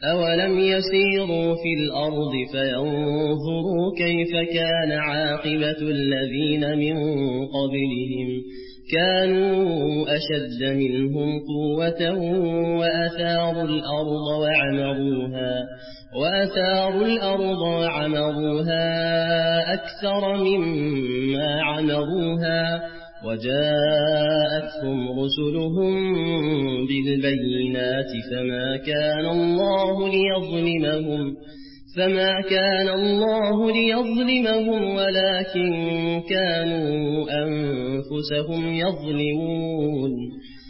أولم يسيروا في الأرض فينظروا كيف كان عاقبة الذين من قبلهم كانوا أشد منهم قوة وأثاروا الأرض وعمروها أكثر مما عمروها وجاءتهم رسلهم بالبينات فما كان الله ليظلمهم ولكن كانوا أنفسهم يظلمون